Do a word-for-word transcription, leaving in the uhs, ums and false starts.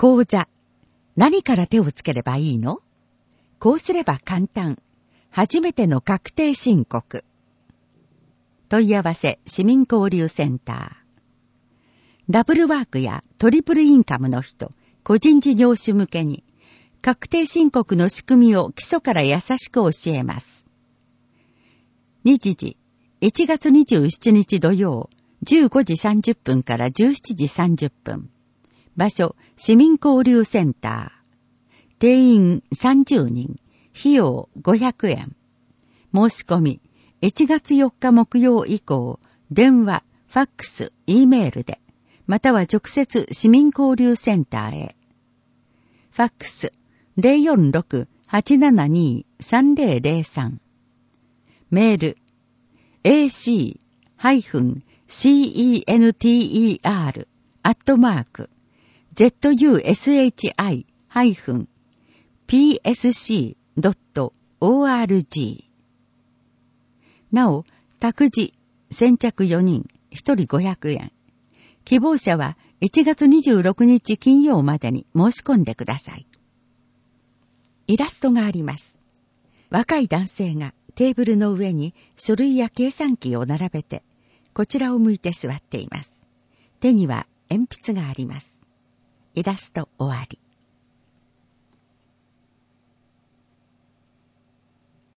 講座。何から手をつければいいの？こうすれば簡単。初めての確定申告。問い合わせ市民交流センター。ダブルワークやトリプルインカムの人、個人事業主向けに、確定申告の仕組みを基礎から優しく教えます。日時、いちがつにじゅうしちにち土曜、じゅうごじさんじゅっぷんからじゅうしちじさんじゅっぷん。場所、市民交流センター。定員さんじゅうにん、費用ごひゃくえん。申し込み、いちがつよっか木曜以降、電話、ファックス、Eメールで、または直接市民交流センターへ。ファックス ゼロよんろく はちななに さんぜろぜろさん。メール エーシー シーイーエヌティーイーアール アットマーク ゼットユーエスエイチアイ ピーエスシー ドット オーアールジー。なお、託児、先着よにん、ひとりごひゃくえん。希望者はいちがつにじゅうろくにち金曜までに申し込んでください。イラストがあります。若い男性がテーブルの上に書類や計算機を並べて、こちらを向いて座っています。手には鉛筆があります。イラスト終わり。